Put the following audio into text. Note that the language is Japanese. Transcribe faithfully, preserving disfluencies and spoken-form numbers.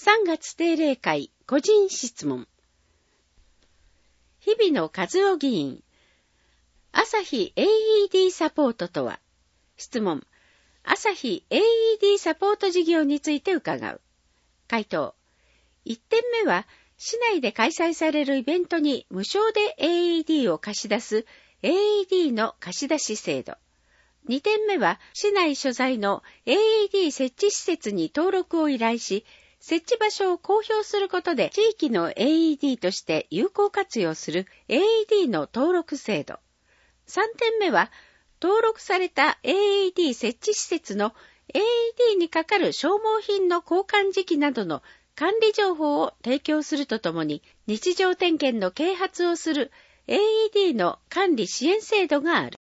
さんがつ定例会個人質問。日々の和夫議員。朝日 エーイーディー サポートとは？質問。朝日 エーイーディー サポート事業について伺う。回答。いってんめは、市内で開催されるイベントに無償で エーイーディー を貸し出す エーイーディー の貸し出し制度。にてんめは、市内所在の エーイーディー 設置施設に登録を依頼し、設置場所を公表することで地域の エーイーディー として有効活用する エーイーディー の登録制度。さんてんめは、登録された エーイーディー 設置施設の エーイーディー にかかる消耗品の交換時期などの管理情報を提供するとともに、日常点検の啓発をする エーイーディー の管理支援制度がある。